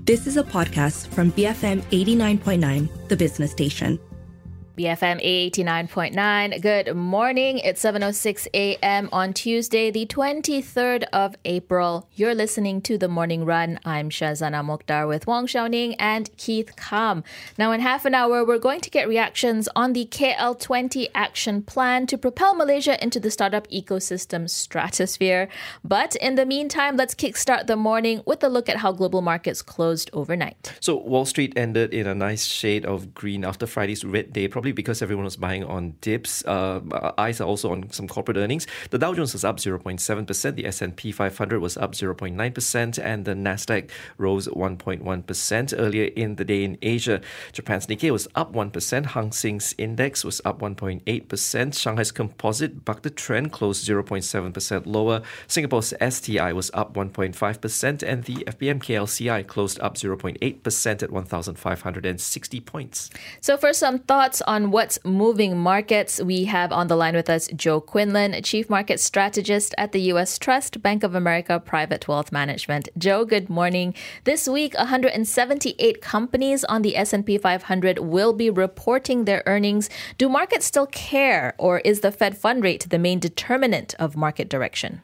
This is a podcast from BFM 89.9, the business station. BFM 89.9. Good morning. It's 7:06 a.m. on Tuesday, the 23rd of April. You're listening to The Morning Run. I'm Shazana Mokhtar with Wong Xiaoning and Keith Kam. Now, in half an hour, we're going to get reactions on the KL20 action plan to propel Malaysia into the startup ecosystem stratosphere. But in the meantime, let's kickstart the morning with a look at how global markets closed overnight. So Wall Street ended in a nice shade of green after Friday's red day, probably because everyone was buying on dips. Eyes are also on some corporate earnings. The Dow Jones was up 0.7%, the S&P 500 was up 0.9%, and the Nasdaq rose 1.1% earlier in the day in Asia. Japan's Nikkei was up 1%, Hang Seng's index was up 1.8%, Shanghai's Composite bucked the trend, closed 0.7% lower, Singapore's STI was up 1.5%, and the FBM KLCI closed up 0.8% at 1,560 points. So for some thoughts on what's moving markets, we have on the line with us Joe Quinlan, Chief Market Strategist at the U.S. Trust Bank of America Private Wealth Management. Joe, good morning. This week, 178 companies on the S&P 500 will be reporting their earnings. Do markets still care, or is the Fed fund rate the main determinant of market direction?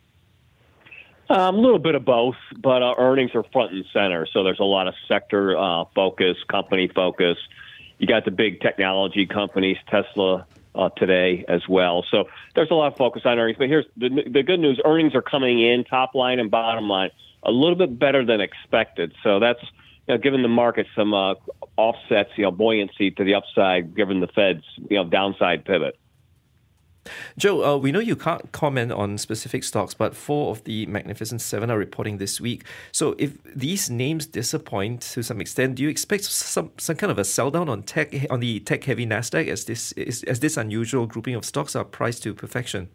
A little bit of both, but earnings are front and center. So there's a lot of sector focus, company focus. You got the big technology companies, Tesla today as well. So there's a lot of focus on earnings. But here's the good news. Earnings are coming in, top line and bottom line, a little bit better than expected. So that's giving the market some offsets, buoyancy to the upside, given the Fed's downside pivot. Joe, we know you can't comment on specific stocks, but 4 of the Magnificent Seven are reporting this week. So if these names disappoint to some extent, do you expect some kind of a sell down on the tech-heavy Nasdaq as this unusual grouping of stocks are priced to perfection?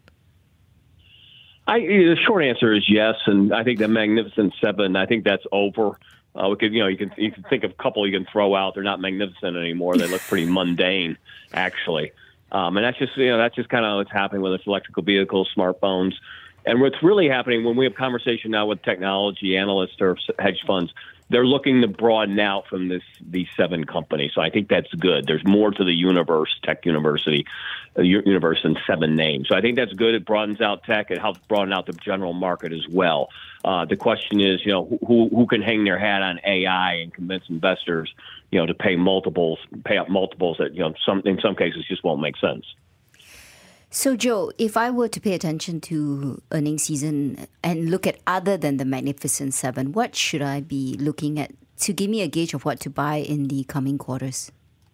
The short answer is yes, and I think the Magnificent Seven, I think that's over. You can think of a couple you can throw out. They're not magnificent anymore. They look pretty mundane, actually. And that's just kind of what's happening with electrical vehicles, smartphones. And what's really happening when we have conversation now with technology analysts or hedge funds, they're looking to broaden out from these 7 companies. So I think that's good. There's more to the tech universe than 7 names. So I think that's good. It broadens out tech. It helps broaden out the general market as well. The question is, who can hang their hat on AI and convince investors, to pay up multiples that, in some cases just won't make sense. So, Joe, if I were to pay attention to earnings season and look at other than the Magnificent Seven, what should I be looking at to give me a gauge of what to buy in the coming quarters?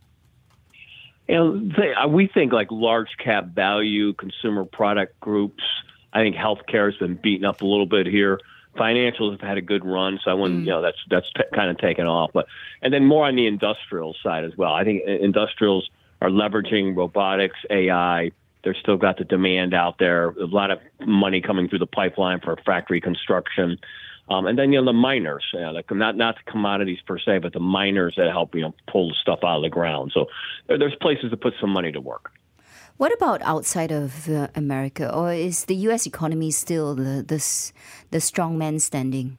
We think like large cap value, consumer product groups. I think healthcare has been beaten up a little bit here. Financials have had a good run, so I wouldn't, that's kind of taken off. And then more on the industrial side as well. I think industrials are leveraging robotics, AI. They've still got the demand out there. A lot of money coming through the pipeline for factory construction. And then, the miners, not the commodities per se, but the miners that help, pull the stuff out of the ground. So there's places to put some money to work. What about outside of America? Or is the U.S. economy still the strong man standing?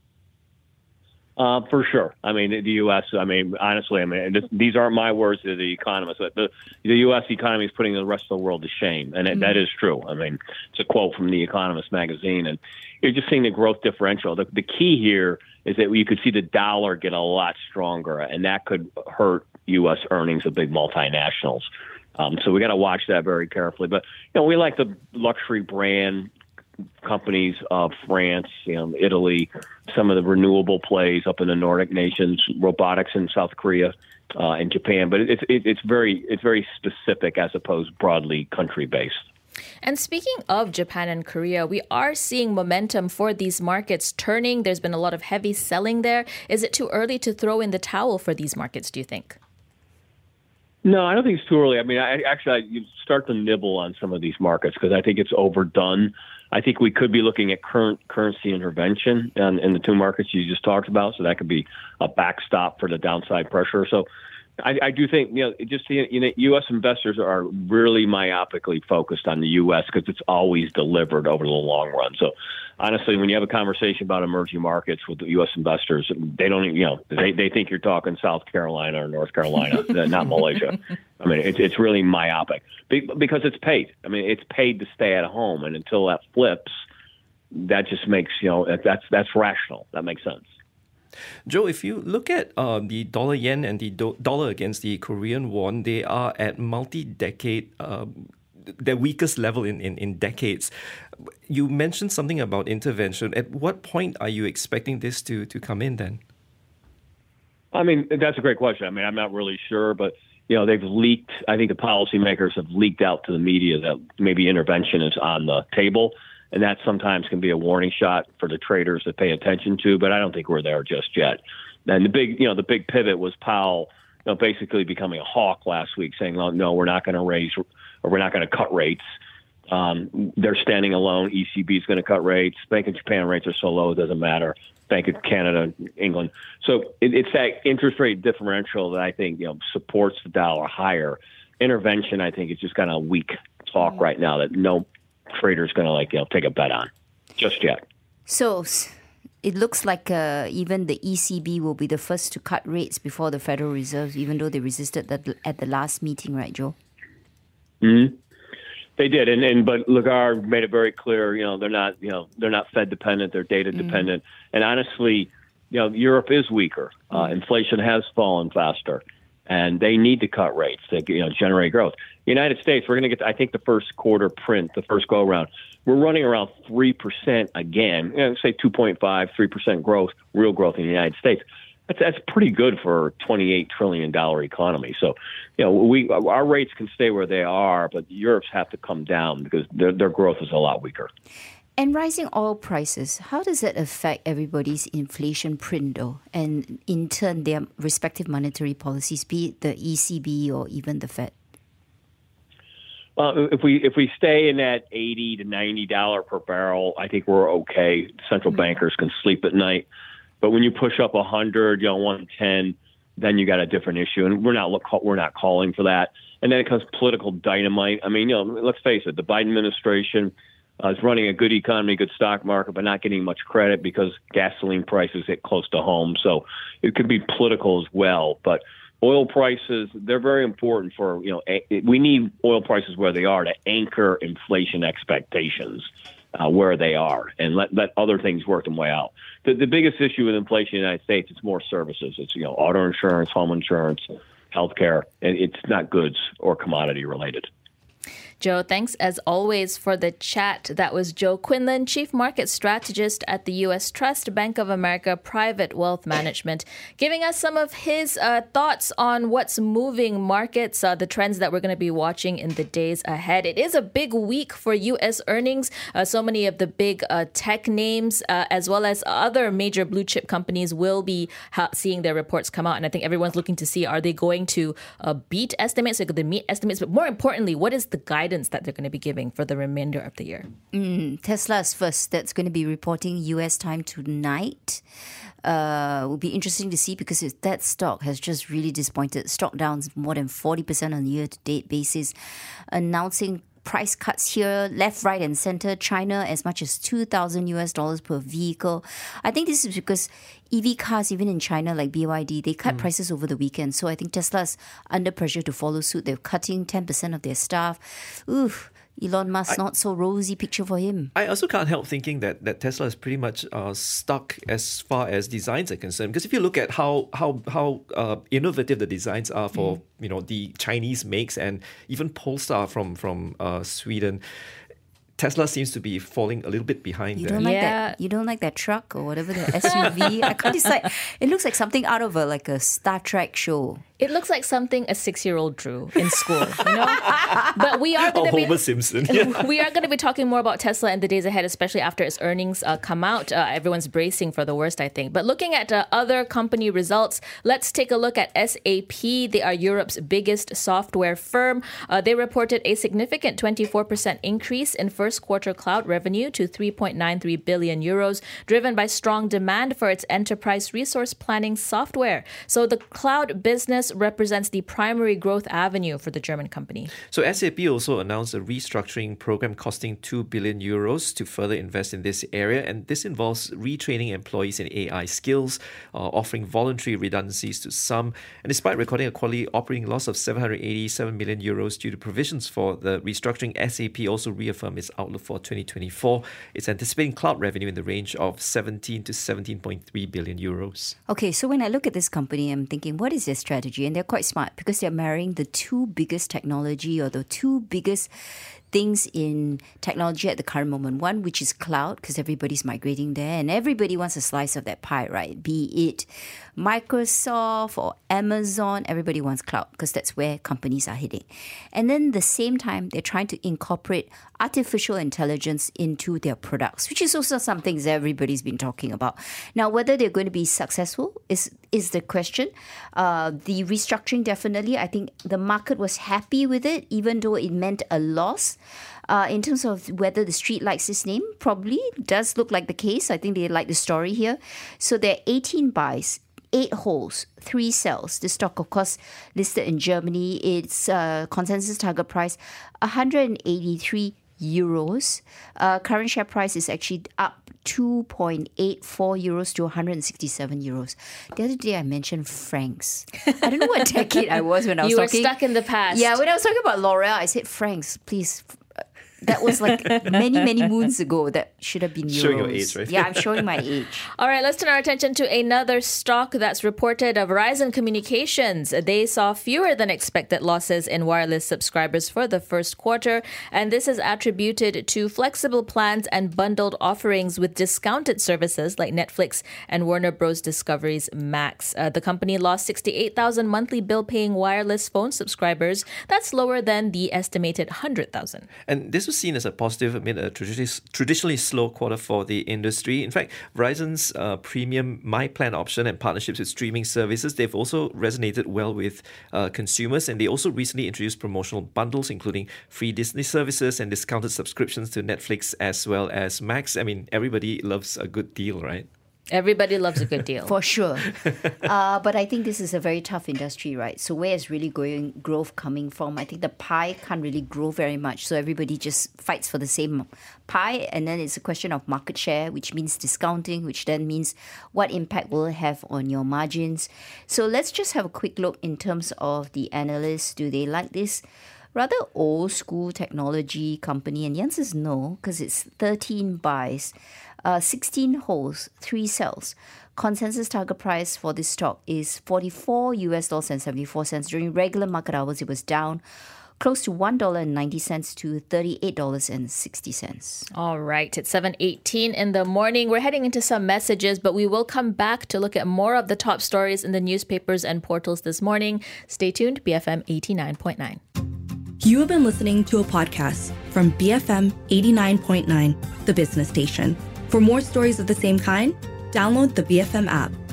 For sure. I mean, the U.S., honestly, these aren't my words, they're the economists. But the U.S. economy is putting the rest of the world to shame. And that is true. It's a quote from The Economist magazine. And you're just seeing the growth differential. The key here is that you could see the dollar get a lot stronger, and that could hurt U.S. earnings of big multinationals. So we got to watch that very carefully. But, we like the luxury brand companies of France, Italy, some of the renewable plays up in the Nordic nations, robotics in South Korea and Japan. But it's very specific as opposed broadly country based. And speaking of Japan and Korea, we are seeing momentum for these markets turning. There's been a lot of heavy selling there. Is it too early to throw in the towel for these markets, do you think? No, I don't think it's too early. You start to nibble on some of these markets because I think it's overdone. I think we could be looking at currency intervention in the 2 markets you just talked about. So that could be a backstop for the downside pressure. So I do think, U.S. investors are really myopically focused on the U.S. because it's always delivered over the long run. So honestly, when you have a conversation about emerging markets with the U.S. investors, they don't, they think you're talking South Carolina or North Carolina, not Malaysia. I mean, it's really myopic because it's paid. I mean, it's paid to stay at home, and until that flips, that just makes that's rational. That makes sense. Joe, if you look at the dollar yen and the dollar against the Korean won, they are at multi-decade, their weakest level in decades. You mentioned something about intervention. At what point are you expecting this to come in then? I mean, that's a great question. I mean, I'm not really sure, but they've leaked. I think the policymakers have leaked out to the media that maybe intervention is on the table. And that sometimes can be a warning shot for the traders to pay attention to, but I don't think we're there just yet. And the big pivot was Powell, basically becoming a hawk last week, saying, "Well, no, we're not going to raise or we're not going to cut rates." They're standing alone. ECB is going to cut rates. Bank of Japan rates are so low it doesn't matter. Bank of Canada, England. So it's that interest rate differential that I think supports the dollar higher. Intervention, I think, is just kind of weak talk right now that no trader's going to take a bet on just yet. So it looks like even the ECB will be the first to cut rates before the Federal Reserve, even though they resisted that at the last meeting, right, Joe? Mm-hmm. They did, but Lagarde made it very clear. They're not Fed dependent; they're data dependent. And honestly, Europe is weaker. Inflation has fallen faster, and they need to cut rates to generate growth. United States, we're going to get, I think, the first quarter print, the first go around. We're running around 3% again. Say 2.5, 3% growth, real growth in the United States. That's pretty good for a $28 trillion economy. So, our rates can stay where they are, but Europe's have to come down because their growth is a lot weaker. And rising oil prices, how does that affect everybody's inflation print, though? And in turn, their respective monetary policies, be it the ECB or even the Fed? If we stay in that $80 to $90 per barrel, I think we're okay. Central bankers can sleep at night. But when you push up 100, 110, then you got a different issue, and we're not calling for that. And then it comes political dynamite. I mean, let's face it, the Biden administration is running a good economy, good stock market, but not getting much credit because gasoline prices hit close to home. So it could be political as well. But oil prices, they're very important for, we need oil prices where they are to anchor inflation expectations where they are and let other things work their way out. The biggest issue with inflation in the United States, it's more services. It's, auto insurance, home insurance, healthcare, and it's not goods or commodity related. Joe, thanks as always for the chat. That was Joe Quinlan, Chief Market Strategist at the U.S. Trust Bank of America Private Wealth Management, giving us some of his thoughts on what's moving markets, the trends that we're going to be watching in the days ahead. It is a big week for U.S. earnings. So many of the big tech names, as well as other major blue chip companies, will be seeing their reports come out. And I think everyone's looking to see, are they going to beat estimates? Are they going to meet estimates? But more importantly, what is the guidance that they're going to be giving for the remainder of the year? Tesla is first. That's going to be reporting U.S. time tonight. Will be interesting to see because that stock has just really disappointed. Stock down more than 40% on a year-to-date basis, announcing price cuts here, left, right, and center. China as much as $2,000 per vehicle. I think this is because EV cars, even in China, like BYD, they cut prices over the weekend. So I think Tesla's under pressure to follow suit. They're cutting 10% of their staff. Elon Musk, not so rosy picture for him. I also can't help thinking that Tesla is pretty much stuck as far as designs are concerned. Because if you look at how innovative the designs are for the Chinese makes and even Polestar from Sweden, Tesla seems to be falling a little bit behind. You don't like that? You don't like that truck or whatever, the SUV? I can't decide. It looks like something out of a Star Trek show. It looks like something a 6-year-old drew in school, But we are going to be Homer Simpson. We are going to be talking more about Tesla in the days ahead, especially after its earnings come out. Everyone's bracing for the worst, I think. But looking at other company results, let's take a look at SAP. They are Europe's biggest software firm. They reported a significant 24% increase in first quarter cloud revenue to 3.93 billion euros, driven by strong demand for its enterprise resource planning software. So the cloud business wireless represents the primary growth avenue for the German company. So SAP also announced a restructuring program costing 2 billion euros to further invest in this area. And this involves retraining employees in AI skills, offering voluntary redundancies to some. And despite recording a quarterly operating loss of 787 million euros due to provisions for the restructuring, SAP also reaffirmed its outlook for 2024. It's anticipating cloud revenue in the range of 17 to 17.3 billion euros. Okay, so when I look at this company, I'm thinking, what is their strategy? And they're quite smart because they're marrying the two biggest technology or the two biggest things in technology at the current moment. One, which is cloud, because everybody's migrating there and everybody wants a slice of that pie, right? Be it Microsoft or Amazon, everybody wants cloud because that's where companies are heading. And then at the same time, they're trying to incorporate artificial intelligence into their products, which is also something that everybody's been talking about. Now, whether they're going to be successful is the question. The restructuring, definitely, I think the market was happy with it, even though it meant a loss. In terms of whether the street likes this name, probably does look like the case. I think they like the story here. So there are 18 buys, 8 holds, 3 sells. The stock, of course, listed in Germany. Its consensus target price, 183 euros. Current share price is actually up 2.84 euros to 167 euros. The other day I mentioned francs. I don't know what decade I was when I was talking. You were stuck in the past. Yeah, when I was talking about L'Oreal, I said francs, please. That was like many, many moons ago. That should have been euros. Showing your age, right? Yeah, I'm showing my age. All right, let's turn our attention to another stock that's reported. Verizon Communications. They saw fewer than expected losses in wireless subscribers for the first quarter, and this is attributed to flexible plans and bundled offerings with discounted services like Netflix and Warner Bros. Discovery's Max. The company lost 68,000 monthly bill-paying wireless phone subscribers. That's lower than the estimated 100,000. And this was seen as a positive amid a traditionally slow quarter for the industry. In fact, Verizon's premium My Plan option and partnerships with streaming services, they've also resonated well with consumers, and they also recently introduced promotional bundles, including free Disney services and discounted subscriptions to Netflix as well as Max. I mean, everybody loves a good deal, right? Everybody loves a good deal. For sure. But I think this is a very tough industry, right? So where is really growth coming from? I think the pie can't really grow very much. So everybody just fights for the same pie. And then it's a question of market share, which means discounting, which then means what impact will it have on your margins. So let's just have a quick look in terms of the analysts. Do they like this rather old school technology company? And the answer is no, because it's 13 buys. 16 holds, 3 sells. Consensus target price for this stock is $44.74. During regular market hours, it was down close to $1.90 to $38.60. All right, it's 7:18 in the morning. We're heading into some messages, but we will come back to look at more of the top stories in the newspapers and portals this morning. Stay tuned, BFM 89.9. You have been listening to a podcast from BFM 89.9, the business station. For more stories of the same kind, download the BFM app.